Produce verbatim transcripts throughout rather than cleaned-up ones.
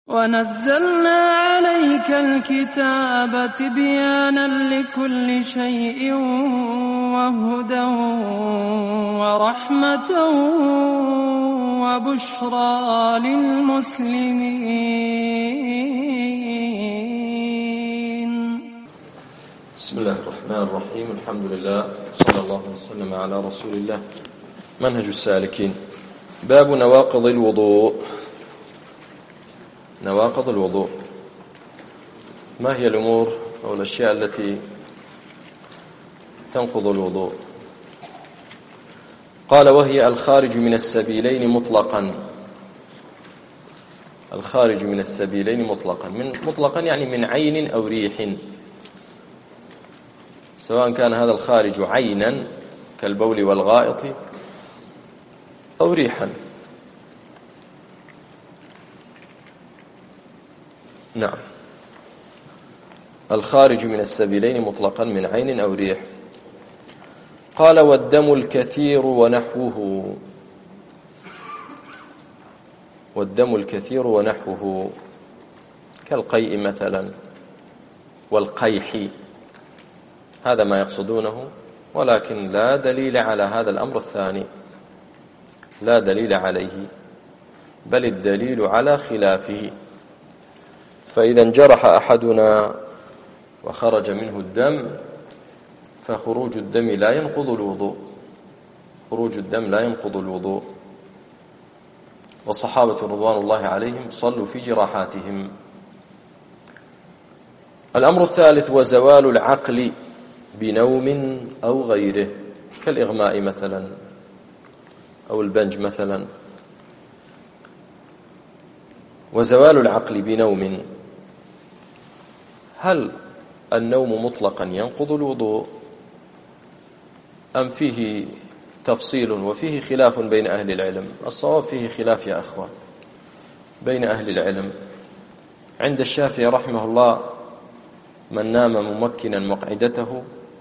ونزلنا عليك الكتاب تبيانا لكل شيء وهدى ورحمة وبشرى للمسلمين. بسم الله الرحمن الرحيم. الحمد لله صلى الله وسلم على رسول الله. منهج السالكين. باب نواقض الوضوء. نواقض الوضوء، ما هي الأمور أو الأشياء التي تنقض الوضوء؟ قال: وهي الخارج من السبيلين مطلقا. الخارج من السبيلين مطلقا، من مطلقا يعني من عين أو ريح، سواء كان هذا الخارج عينا كالبول والغائط أو ريحا. نعم، الخارج من السبيلين مطلقا من عين أو ريح. قال: والدم الكثير ونحوه. والدم الكثير ونحوه كالقيء مثلا والقيح، هذا ما يقصدونه، ولكن لا دليل على هذا الأمر الثاني، لا دليل عليه، بل الدليل على خلافه. فإذا انجرح أحدنا وخرج منه الدم فخروج الدم لا ينقض الوضوء، خروج الدم لا ينقض الوضوء. والصحابة رضوان الله عليهم صلوا في جراحاتهم. الأمر الثالث: وزوال العقل بنوم أو غيره، كالإغماء مثلا أو البنج مثلا. وزوال العقل بنوم، هل النوم مطلقا ينقض الوضوء أم فيه تفصيل وفيه خلاف بين أهل العلم؟ الصواب فيه خلاف يا أخوان بين أهل العلم. عند الشافعي رحمه الله من نام ممكنا مقعدته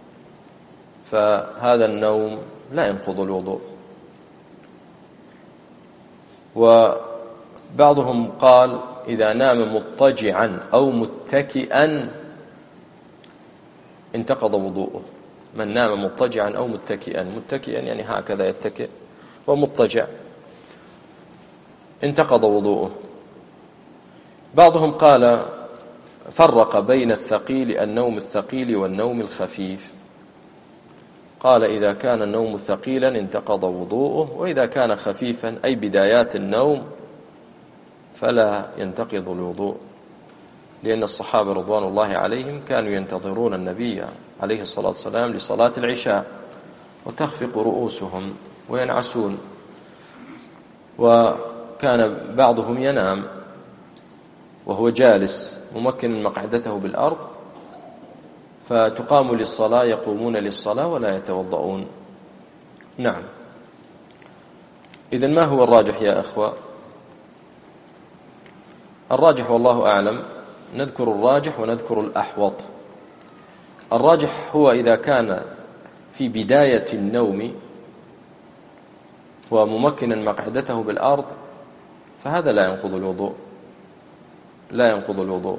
فهذا النوم لا ينقض الوضوء. وبعضهم قال إذا نام مضطجعا أو متكئا انتقض وضوءه. من نام مضطجعا أو متكئا، متكئا يعني هكذا يتكئ، ومضطجع انتقض وضوءه. بعضهم قال فرق بين الثقيل، النوم الثقيل والنوم الخفيف. قال إذا كان النوم ثقيلا انتقض وضوءه، وإذا كان خفيفا أي بدايات النوم فلا ينتقض الوضوء، لأن الصحابة رضوان الله عليهم كانوا ينتظرون النبي عليه الصلاة والسلام لصلاة العشاء وتخفق رؤوسهم وينعسون، وكان بعضهم ينام وهو جالس ممكن مقعدته بالأرض، فتقام للصلاة يقومون للصلاة ولا يتوضؤون. نعم، إذن ما هو الراجح يا أخوة؟ الراجح والله أعلم، نذكر الراجح ونذكر الأحوط. الراجح هو إذا كان في بداية النوم وممكنا مقعدته بالأرض فهذا لا ينقض الوضوء، لا ينقض الوضوء،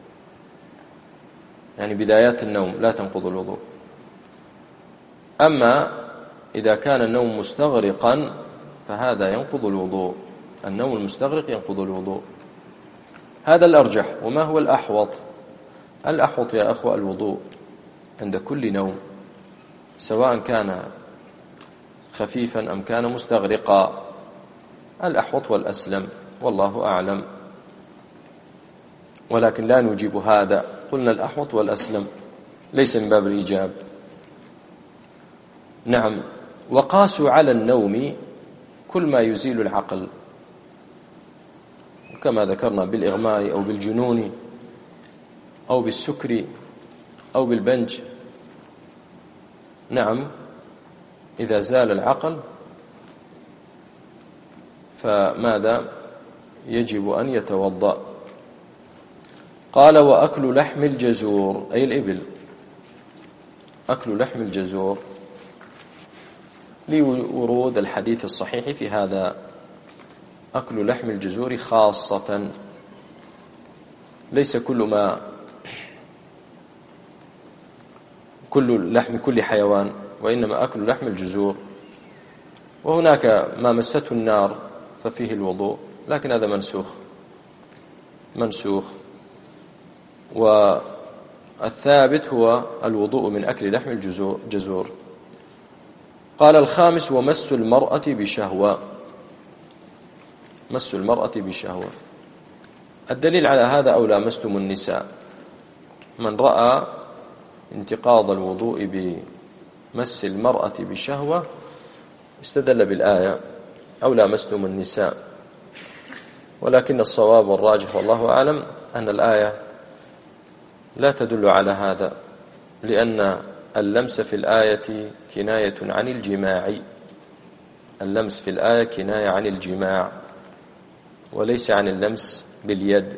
يعني بدايات النوم لا تنقض الوضوء. أما إذا كان النوم مستغرقا فهذا ينقض الوضوء، النوم المستغرق ينقض الوضوء. هذا الأرجح. وما هو الأحوط؟ الأحوط يا أخوة الوضوء عند كل نوم، سواء كان خفيفا أم كان مستغرقا، الأحوط والأسلم والله أعلم، ولكن لا نجيب هذا، قلنا الأحوط والأسلم ليس من باب الإيجاب. نعم، وقاسوا على النوم كل ما يزيل العقل، كما ذكرنا بالإغماء أو بالجنون أو بالسكر أو بالبنج. نعم، إذا زال العقل فماذا يجب أن يتوضأ؟ قال: وأكل لحم الجزور أي الإبل، أكل لحم الجزور، لورود الحديث الصحيح في هذا، أكل لحم الجزور خاصة. ليس كل ما كل لحم كل حيوان، وإنما أكل لحم الجزور. وهناك ما مسته النار ففيه الوضوء، لكن هذا منسوخ منسوخ والثابت هو الوضوء من أكل لحم الجزور. قال الخامس: ومس المرأة بشهوة. مس المرأة بشهوة، الدليل على هذا: أو لامستم النساء. من رأى انتقاض الوضوء بمس المرأة بشهوة استدل بالآية أو لامستم النساء، ولكن الصواب والراجح والله أعلم أن الآية لا تدل على هذا، لأن اللمس في الآية كناية عن الجماع. اللمس في الآية كناية عن الجماع وليس عن اللمس باليد،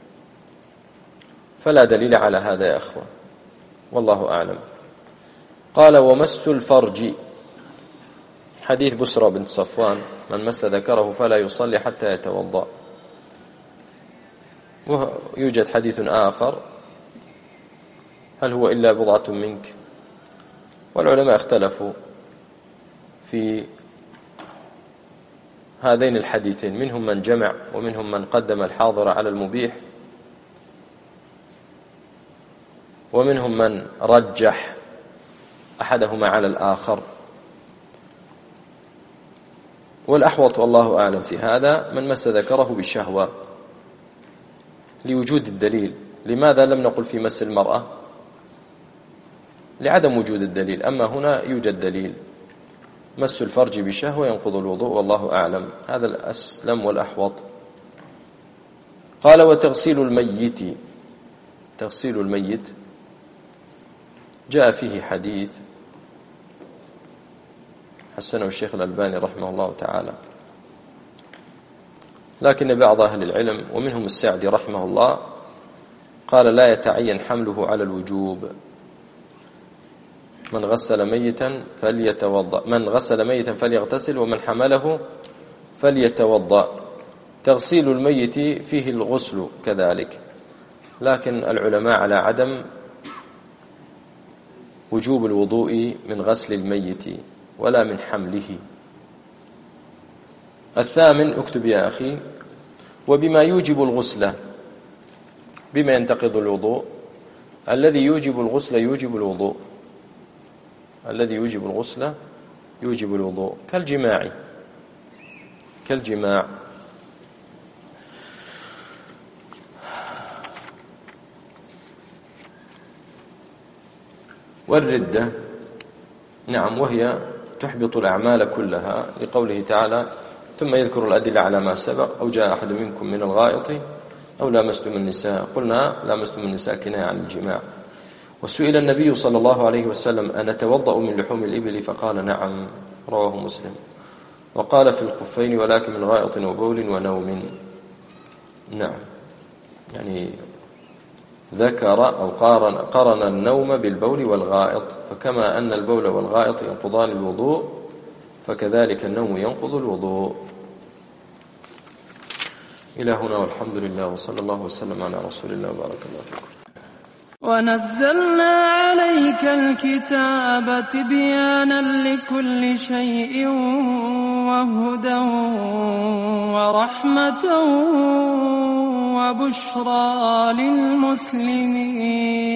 فلا دليل على هذا يا أخوة، والله أعلم. قال: ومس الفرج، حديث بسرى بنت صفوان: من مس ذكره فلا يصلي حتى يتوضأ. ويوجد حديث آخر: هل هو إلا بضعة منك؟ والعلماء اختلفوا في هذين الحديثين، منهم من جمع ومنهم من قدم الحاضر على المبيح، ومنهم من رجح أحدهما على الآخر. والأحوط والله أعلم في هذا من مس ذكره بالشهوة لوجود الدليل. لماذا لم نقل في مس المرأة؟ لعدم وجود الدليل، أما هنا يوجد دليل. مس الفرج بشهوة ينقض الوضوء، والله أعلم، هذا الأسلم والأحوط. قال: وتغسيل الميت. تغسيل الميت جاء فيه حديث حسنه الشيخ الألباني رحمه الله تعالى، لكن بعض أهل العلم ومنهم السعدي رحمه الله قال: لا يتعين حمله على الوجوب. من غسل ميتا فليتوضأ، من غسل ميتا فليغتسل، ومن حمله فليتوضأ. تغسيل الميت فيه الغسل كذلك، لكن العلماء على عدم وجوب الوضوء من غسل الميت ولا من حمله. الثامن، اكتب يا أخي: وبما يوجب الغسل. بما ينتقض الوضوء. الذي يوجب الغسل يوجب الوضوء، الذي يوجب الغسل يوجب الوضوء، كالجماع كالجماع والردة. نعم، وهي تحبط الأعمال كلها، لقوله تعالى: ثم يذكر الأدلة على ما سبق: أو جاء أحد منكم من الغائط أو لامستم النساء. قلنا لامستم النساء كناية عن الجماع. وسئل النبي صلى الله عليه وسلم: أنتوضأ من لحوم الإبل؟ فقال: نعم، رواه مسلم. وقال في الخفين: ولكن من غائط وبول ونوم. نعم، يعني ذكر أو قارن, قرن النوم بالبول والغائط، فكما أن البول والغائط ينقضان الوضوء فكذلك النوم ينقض الوضوء. إلى هنا والحمد لله، وصلى الله وسلم على رسول الله وبارك الله فيكم. ونزلنا عليك الكتاب تبيانا لكل شيء وهدى ورحمة وبشرى للمسلمين.